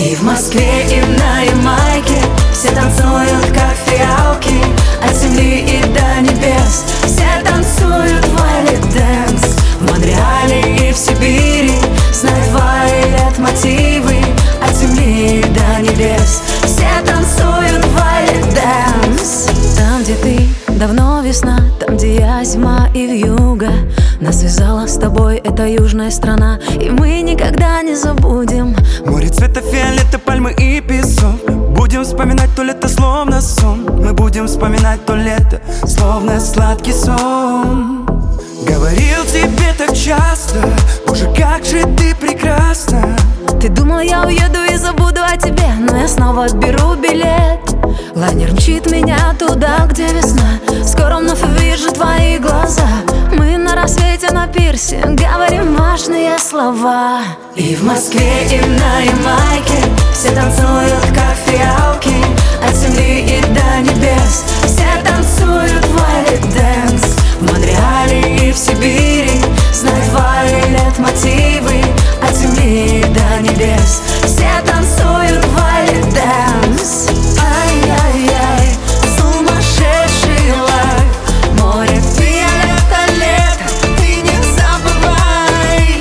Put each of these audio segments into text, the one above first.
И в Москве, и на Ямайке все танцуют, как фиалки. От земли и до небес все танцуют вайлет дэнс. В Монреале и в Сибири знают вайлет мотивы. От земли до небес все танцуют вайлет дэнс. Там, где ты, давно весна, там, где я, зима и вьюга. Нас связала с тобой эта южная страна, и мы никогда не забудем. Море цвета фиолета, пальмы и песок. Будем вспоминать то лето, словно сон. Мы будем вспоминать то лето, словно сладкий сон. Говорил тебе так часто, боже, как же ты прекрасна. Ты думал, я уеду и забуду о тебе, но я снова беру билет. Лайнер мчит меня туда, где весна. Скоро вновь увижу твои глаза. Мы на рассвете на пирсе говорим важные слова. И в Москве, и на Ямайке все танцуют, как фиалки. От земли и до небес все танцуют вайлет дэнс. В Монреале и в Сибири знают вайлет мотивы. От земли до небес все танцуют вайлет дэнс. Ай-яй-яй, сумасшедший лайф. Море фиолета, лето, ты не забывай.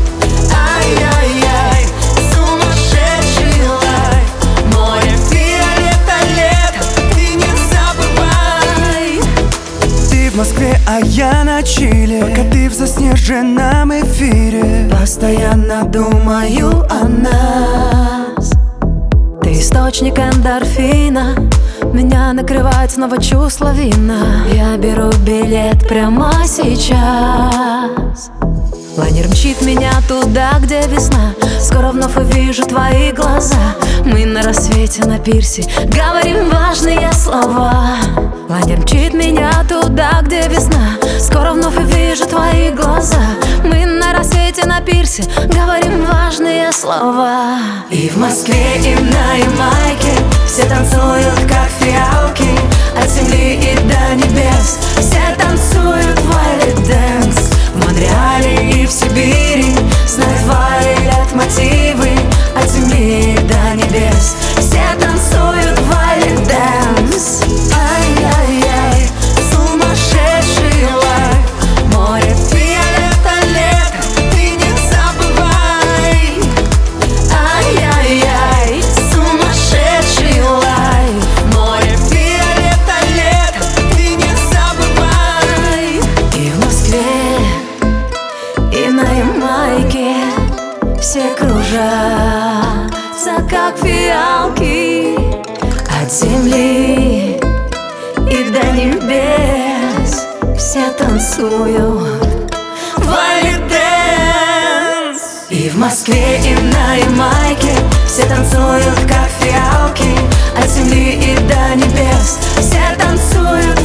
Ай-яй-яй, сумасшедший лайф. Море фиолета, лето, ты не забывай. Ты в Москве, а я на Чили, пока ты в заснеженном эфире. Постоянно думаю о нас. Ты источник эндорфина, меня накрывает снова чувство вина. Я беру билет прямо сейчас. Лайнер мчит меня туда, где весна. Скоро вновь увижу твои глаза. Мы на рассвете на пирсе говорим важные слова. Лайнер мчит меня туда, где весна. Скоро вновь увижу твои глаза. Мы на рассвете на пирсе говорим важные слова. И в Москве, и на Ямайке все танцуют, как фиалки. От земли и до небес все танцуют вайлет дэнс. В Монреале и в Сибири знают вайлет мотивы. От земли до небес все танцуют вайлет дэнс. Ай-яй-яй, сумасшедший лайф. Море фиолета, лето, ты не забывай. Ай-яй-яй, сумасшедший лайф. Море фиолета, лето, ты не забывай. И в Москве, и на Ямайке все кружатся, как фиалки. От земли и до небес все танцуют вайлет дэнс. И в Москве, и на Ямайке все танцуют, как фиалки. От земли и до небес все танцуют